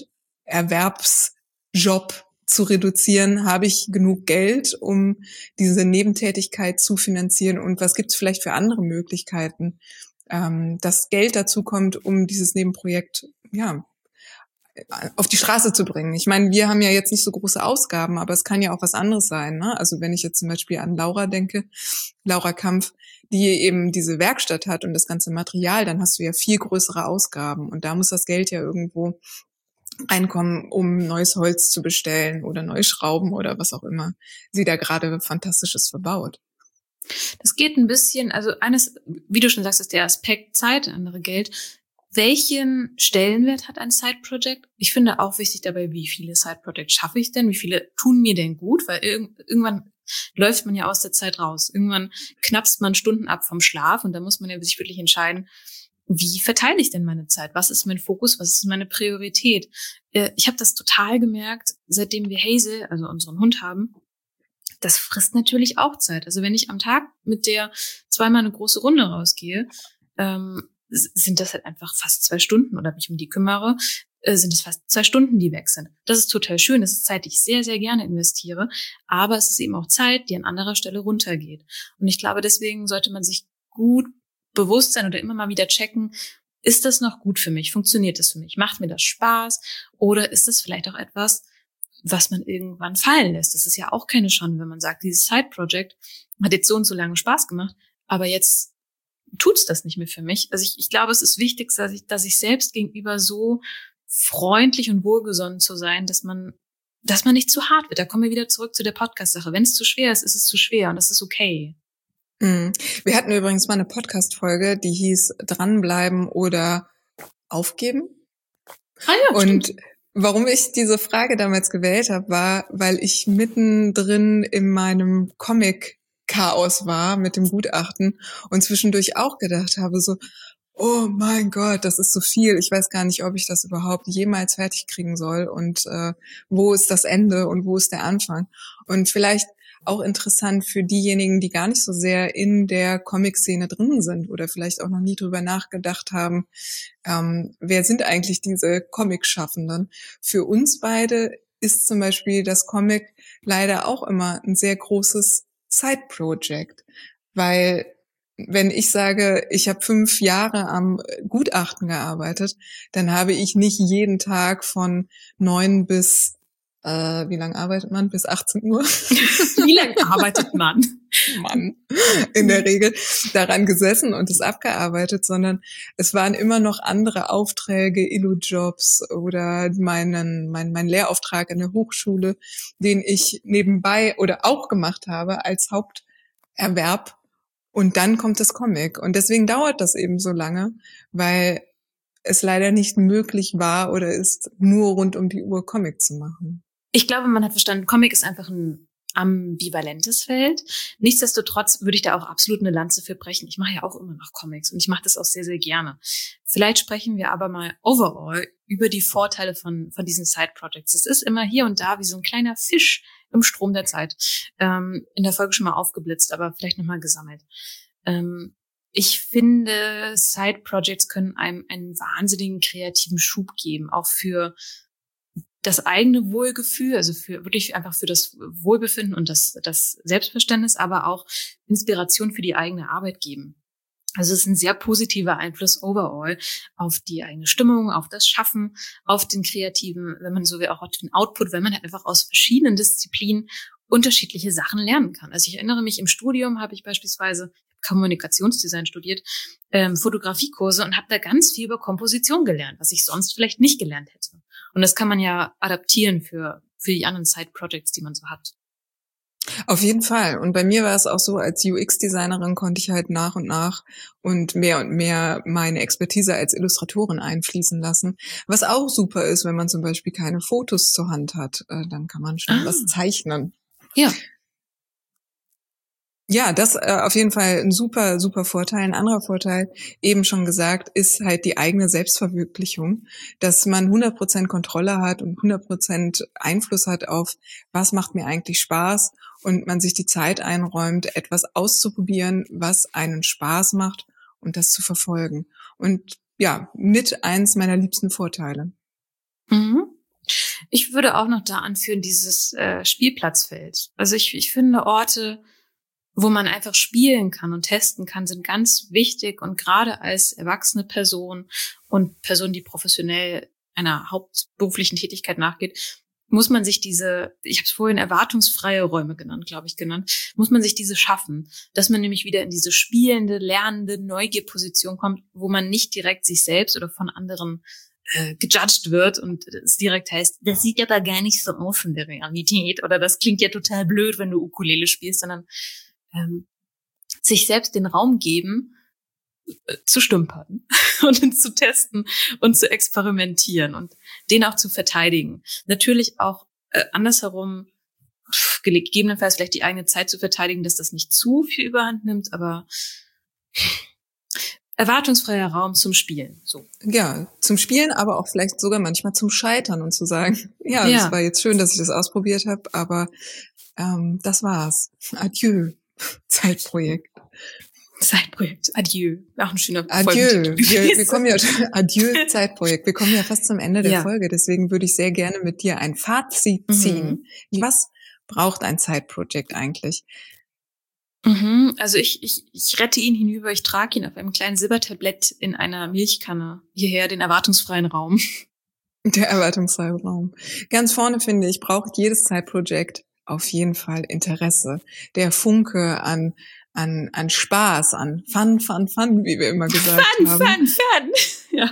Speaker 2: Haupterwerbsjob zu reduzieren? Habe ich genug Geld, um diese Nebentätigkeit zu finanzieren? Und was gibt es vielleicht für andere Möglichkeiten, ähm, dass Geld dazu kommt, um dieses Nebenprojekt ja auf die Straße zu bringen? Ich meine, wir haben ja jetzt nicht so große Ausgaben, aber es kann ja auch was anderes sein, ne? Also wenn ich jetzt zum Beispiel an Laura denke, Laura Kampf, die eben diese Werkstatt hat und das ganze Material, dann hast du ja viel größere Ausgaben und da muss das Geld ja irgendwo einkommen, um neues Holz zu bestellen oder neue Schrauben oder was auch immer sie da gerade Fantastisches verbaut.
Speaker 1: Das geht ein bisschen, also eines, wie du schon sagst, ist der Aspekt Zeit, der andere Geld. welchen Stellenwert hat ein Side-Project? Ich finde auch wichtig dabei, wie viele Side-Projects schaffe ich denn? Wie viele tun mir denn gut? Weil irg- irgendwann läuft man ja aus der Zeit raus. Irgendwann knappst man Stunden ab vom Schlaf und da muss man ja sich wirklich entscheiden, wie verteile ich denn meine Zeit? Was ist mein Fokus? Was ist meine Priorität? Ich habe das total gemerkt, seitdem wir Hazel, also unseren Hund haben. Das frisst natürlich auch Zeit. Also wenn ich am Tag mit der zweimal eine große Runde rausgehe, ähm, sind das halt einfach fast zwei Stunden oder mich um die kümmere, äh, sind es fast zwei Stunden, die weg sind. Das ist total schön. Das ist Zeit, die ich sehr, sehr gerne investiere. Aber es ist eben auch Zeit, die an anderer Stelle runtergeht. Und ich glaube, deswegen sollte man sich gut bewusst sein oder immer mal wieder checken, ist das noch gut für mich? Funktioniert das für mich? Macht mir das Spaß? Oder ist das vielleicht auch etwas, was man irgendwann fallen lässt? Das ist ja auch keine Schande, wenn man sagt, dieses Side-Project hat jetzt so und so lange Spaß gemacht, aber jetzt tut's das nicht mehr für mich. Also ich, ich glaube, es ist wichtig, dass ich, dass ich selbst gegenüber so freundlich und wohlgesonnen zu sein, dass man, dass man nicht zu hart wird. Da kommen wir wieder zurück zu der Podcast-Sache. Wenn es zu schwer ist, ist es zu schwer und das ist okay.
Speaker 2: Mhm. Wir hatten übrigens mal eine Podcast-Folge, die hieß Dranbleiben oder Aufgeben.
Speaker 1: Ah ja,
Speaker 2: und
Speaker 1: stimmt.
Speaker 2: Warum ich diese Frage damals gewählt habe, war, weil ich mittendrin in meinem Comic-Chaos war mit dem Gutachten und zwischendurch auch gedacht habe, so, oh mein Gott, das ist so viel. Ich weiß gar nicht, ob ich das überhaupt jemals fertig kriegen soll und äh, wo ist das Ende und wo ist der Anfang. Und vielleicht auch interessant für diejenigen, die gar nicht so sehr in der Comic-Szene drin sind oder vielleicht auch noch nie drüber nachgedacht haben, ähm, wer sind eigentlich diese Comic-Schaffenden? Für uns beide ist zum Beispiel das Comic leider auch immer ein sehr großes Side-Project, weil wenn ich sage, ich habe fünf Jahre am Gutachten gearbeitet, dann habe ich nicht jeden Tag von neun bis Äh, wie lange arbeitet man? Bis achtzehn Uhr?
Speaker 1: Wie lange arbeitet man?
Speaker 2: Mann, in der Regel daran gesessen und es abgearbeitet, sondern es waren immer noch andere Aufträge, Illu-Jobs oder meinen, mein, mein Lehrauftrag in der Hochschule, den ich nebenbei oder auch gemacht habe als Haupterwerb. Und dann kommt das Comic. Und deswegen dauert das eben so lange, weil es leider nicht möglich war oder ist, nur rund um die Uhr Comic zu machen.
Speaker 1: Ich glaube, man hat verstanden, Comic ist einfach ein ambivalentes Feld. Nichtsdestotrotz würde ich da auch absolut eine Lanze für brechen. Ich mache ja auch immer noch Comics und ich mache das auch sehr, sehr gerne. Vielleicht sprechen wir aber mal overall über die Vorteile von von diesen Side-Projects. Es ist immer hier und da wie so ein kleiner Fisch im Strom der Zeit. Ähm, in der Folge schon mal aufgeblitzt, aber vielleicht nochmal gesammelt. Ähm, ich finde, Side-Projects können einem einen wahnsinnigen kreativen Schub geben, auch für das eigene Wohlgefühl, also für wirklich einfach für das Wohlbefinden und das, das Selbstverständnis, aber auch Inspiration für die eigene Arbeit geben. Also es ist ein sehr positiver Einfluss overall auf die eigene Stimmung, auf das Schaffen, auf den kreativen, wenn man so will, auch auf den Output, wenn man halt einfach aus verschiedenen Disziplinen unterschiedliche Sachen lernen kann. Also ich erinnere mich, im Studium habe ich beispielsweise Kommunikationsdesign studiert, ähm, Fotografiekurse und habe da ganz viel über Komposition gelernt, was ich sonst vielleicht nicht gelernt hätte. Und das kann man ja adaptieren für für die anderen Side-Projects, die man so hat.
Speaker 2: Auf jeden Fall. Und bei mir war es auch so, als U X-Designerin konnte ich halt nach und nach und mehr und mehr meine Expertise als Illustratorin einfließen lassen. Was auch super ist, wenn man zum Beispiel keine Fotos zur Hand hat. Äh, dann kann man schon ah. was zeichnen.
Speaker 1: Ja.
Speaker 2: Ja, das äh, auf jeden Fall ein super, super Vorteil. Ein anderer Vorteil, eben schon gesagt, ist halt die eigene Selbstverwirklichung, dass man hundert Prozent Kontrolle hat und hundert Prozent Einfluss hat auf, was macht mir eigentlich Spaß und man sich die Zeit einräumt, etwas auszuprobieren, was einen Spaß macht und das zu verfolgen. Und ja, mit eins meiner liebsten Vorteile.
Speaker 1: Mhm. Ich würde auch noch da anführen, dieses äh, Spielplatzfeld. Also ich, ich finde Orte, wo man einfach spielen kann und testen kann, sind ganz wichtig. Und gerade als erwachsene Person und Person, die professionell einer hauptberuflichen Tätigkeit nachgeht, muss man sich diese, ich habe es vorhin erwartungsfreie Räume genannt, glaube ich, genannt, muss man sich diese schaffen, dass man nämlich wieder in diese spielende, lernende Neugierposition kommt, wo man nicht direkt sich selbst oder von anderen äh, gejudged wird und es direkt heißt, das sieht aber gar nicht so aus in der Realität oder das klingt ja total blöd, wenn du Ukulele spielst, sondern ähm, sich selbst den Raum geben, äh, zu stümpern und zu testen und zu experimentieren und den auch zu verteidigen. Natürlich auch äh, andersherum pff, gegebenenfalls vielleicht die eigene Zeit zu verteidigen, dass das nicht zu viel Überhand nimmt, aber erwartungsfreier Raum zum Spielen. So.
Speaker 2: Ja, zum Spielen, aber auch vielleicht sogar manchmal zum Scheitern und zu sagen, ja,
Speaker 1: Ja.
Speaker 2: das war jetzt schön, dass ich das ausprobiert habe, aber ähm, das war's. Adieu, Zeitprojekt.
Speaker 1: Zeitprojekt. Adieu. Auch ein schöner
Speaker 2: Adieu.
Speaker 1: Folgentitel
Speaker 2: Wir, wir kommen ja Adieu, Zeitprojekt. Wir kommen ja fast zum Ende der
Speaker 1: Ja.
Speaker 2: Folge, deswegen würde ich sehr gerne mit dir ein Fazit ziehen.
Speaker 1: Mhm.
Speaker 2: Was braucht ein Zeitprojekt eigentlich?
Speaker 1: Mhm. Also ich, ich, ich rette ihn hinüber, ich trage ihn auf einem kleinen Silbertablett in einer Milchkanne hierher, den erwartungsfreien Raum.
Speaker 2: Der erwartungsfreie Raum. Ganz vorne, finde ich, braucht jedes Zeitprojekt auf jeden Fall Interesse. Der Funke an, an, an Spaß, an Fun, Fun, Fun, wie wir immer gesagt
Speaker 1: Fun,
Speaker 2: haben.
Speaker 1: fun, fun. Ja.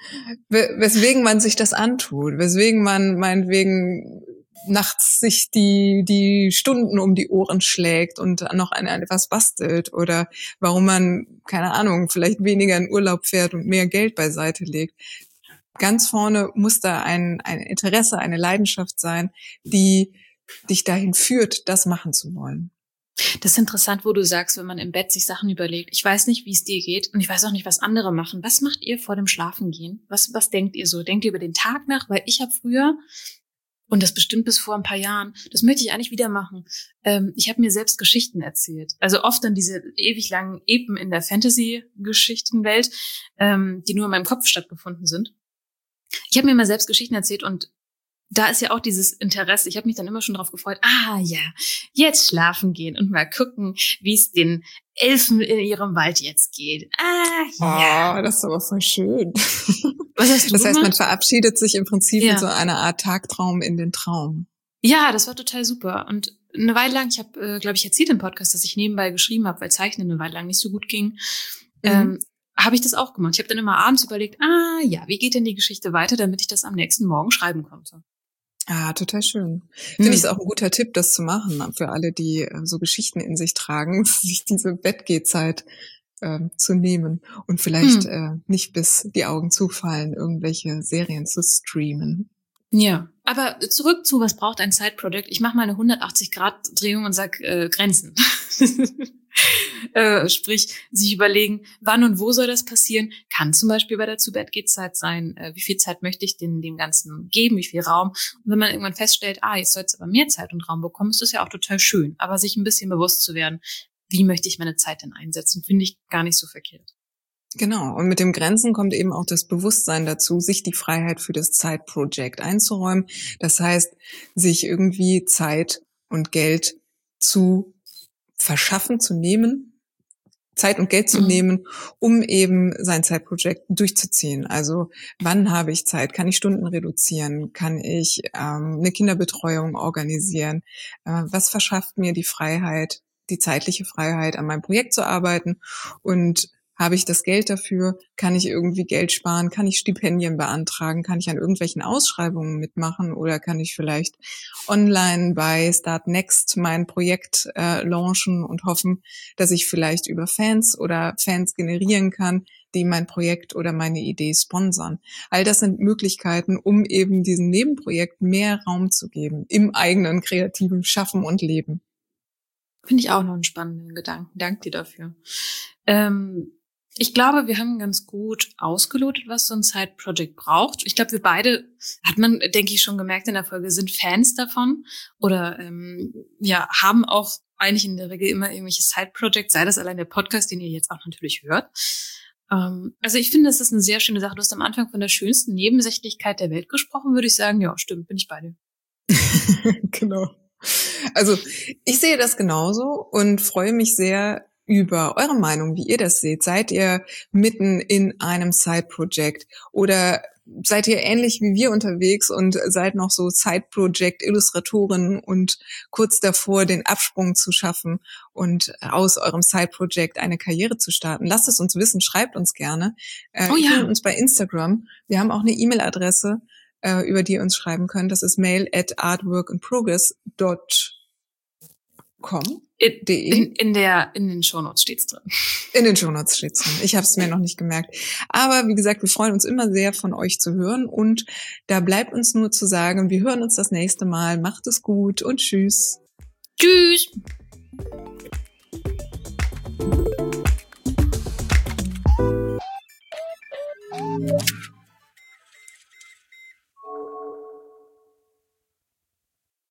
Speaker 2: Weswegen man sich das antut, weswegen man meinetwegen nachts sich die die Stunden um die Ohren schlägt und noch an etwas bastelt oder warum man, keine Ahnung, vielleicht weniger in Urlaub fährt und mehr Geld beiseite legt. Ganz vorne muss da ein, ein Interesse, eine Leidenschaft sein, die dich dahin führt, das machen zu wollen.
Speaker 1: Das ist interessant, wo du sagst, wenn man im Bett sich Sachen überlegt. Ich weiß nicht, wie es dir geht und ich weiß auch nicht, was andere machen. Was macht ihr vor dem Schlafengehen? Was, was denkt ihr so? Denkt ihr über den Tag nach? Weil ich habe früher, und das bestimmt bis vor ein paar Jahren, das möchte ich eigentlich wieder machen, ähm, ich habe mir selbst Geschichten erzählt. Also oft dann diese ewig langen Epen in der Fantasy-Geschichtenwelt, ähm, die nur in meinem Kopf stattgefunden sind. Ich habe mir mal selbst Geschichten erzählt und da ist ja auch dieses Interesse. Ich habe mich dann immer schon drauf gefreut, ah ja, jetzt schlafen gehen und mal gucken, wie es den Elfen in ihrem Wald jetzt geht. Ah ja.
Speaker 2: Oh, das ist aber voll schön.
Speaker 1: Was hast du
Speaker 2: Das heißt,
Speaker 1: gemacht?
Speaker 2: man verabschiedet sich im Prinzip
Speaker 1: Ja.
Speaker 2: in so einer Art Tagtraum in den Traum.
Speaker 1: Ja, das war total super. Und eine Weile lang, ich habe, äh, glaube ich, erzählt im Podcast, dass ich nebenbei geschrieben habe, weil Zeichnen eine Weile lang nicht so gut ging.
Speaker 2: Mhm.
Speaker 1: Ähm, habe ich das auch gemacht. Ich habe dann immer abends überlegt, ah ja, wie geht denn die Geschichte weiter, damit ich das am nächsten Morgen schreiben konnte.
Speaker 2: Ah, total schön.
Speaker 1: Hm.
Speaker 2: Finde ich es auch ein guter Tipp, das zu machen, für alle, die äh, so Geschichten in sich tragen, sich diese Bettgehzeit äh, zu nehmen und vielleicht
Speaker 1: Hm.
Speaker 2: äh, nicht bis die Augen zufallen, irgendwelche Serien zu streamen.
Speaker 1: Ja, aber zurück zu, was braucht ein Side-Project? Ich mache mal eine hundertachtzig-Grad-Drehung und sag äh, Grenzen. äh, sprich, sich überlegen, wann und wo soll das passieren? Kann zum Beispiel bei der Zu-Bett-Geht-Zeit sein, äh, wie viel Zeit möchte ich dem, dem Ganzen geben, wie viel Raum? Und wenn man irgendwann feststellt, ah, jetzt soll es aber mehr Zeit und Raum bekommen, ist das ja auch total schön. Aber sich ein bisschen bewusst zu werden, wie möchte ich meine Zeit denn einsetzen, finde ich gar nicht so verkehrt.
Speaker 2: Genau, und mit dem Grenzen kommt eben auch das Bewusstsein dazu, sich die Freiheit für das Zeitprojekt einzuräumen. Das heißt, sich irgendwie Zeit und Geld zu verschaffen, zu nehmen, Zeit und Geld zu
Speaker 1: Mhm.
Speaker 2: nehmen, um eben sein Zeitprojekt durchzuziehen. Also wann habe ich Zeit? Kann ich Stunden reduzieren? Kann ich ähm, eine Kinderbetreuung organisieren? Äh, was verschafft mir die Freiheit, die zeitliche Freiheit, an meinem Projekt zu arbeiten? Und habe ich das Geld dafür? Kann ich irgendwie Geld sparen? Kann ich Stipendien beantragen? Kann ich an irgendwelchen Ausschreibungen mitmachen? Oder kann ich vielleicht online bei Start Next mein Projekt äh, launchen und hoffen, dass ich vielleicht über Fans oder Fans generieren kann, die mein Projekt oder meine Idee sponsern? All das sind Möglichkeiten, um eben diesem Nebenprojekt mehr Raum zu geben im eigenen kreativen Schaffen und Leben.
Speaker 1: Finde ich auch noch einen spannenden Gedanken. Danke dir dafür. Ähm, ich glaube, wir haben ganz gut ausgelotet, was so ein Side-Project braucht. Ich glaube, wir beide, hat man, denke ich, schon gemerkt in der Folge, sind Fans davon oder ähm, ja, haben auch eigentlich in der Regel immer irgendwelche Side-Projects, sei das allein der Podcast, den ihr jetzt auch natürlich hört. Ähm, also ich finde, das ist eine sehr schöne Sache. Du hast am Anfang von der schönsten Nebensächlichkeit der Welt gesprochen, würde ich sagen. Ja, stimmt, bin ich bei dir.
Speaker 2: Genau. Also ich sehe das genauso und freue mich sehr über eure Meinung, wie ihr das seht. Seid ihr mitten in einem Side-Project oder seid ihr ähnlich wie wir unterwegs und seid noch so Side-Project-Illustratoren und kurz davor, den Absprung zu schaffen und aus eurem Side-Project eine Karriere zu starten? Lasst es uns wissen, schreibt uns gerne. Äh,
Speaker 1: Oh
Speaker 2: ihr
Speaker 1: ja.
Speaker 2: findet uns bei Instagram. Wir haben auch eine E-Mail-Adresse, über die ihr uns schreiben könnt. Das ist mail at artworkandprogress dot Com.
Speaker 1: In, in, in, der, in den Shownotes steht's drin.
Speaker 2: In den Shownotes steht's drin. Ich habe es mir noch nicht gemerkt. Aber wie gesagt, wir freuen uns immer sehr, von euch zu hören. Und da bleibt uns nur zu sagen, wir hören uns das nächste Mal. Macht es gut und tschüss.
Speaker 1: Tschüss.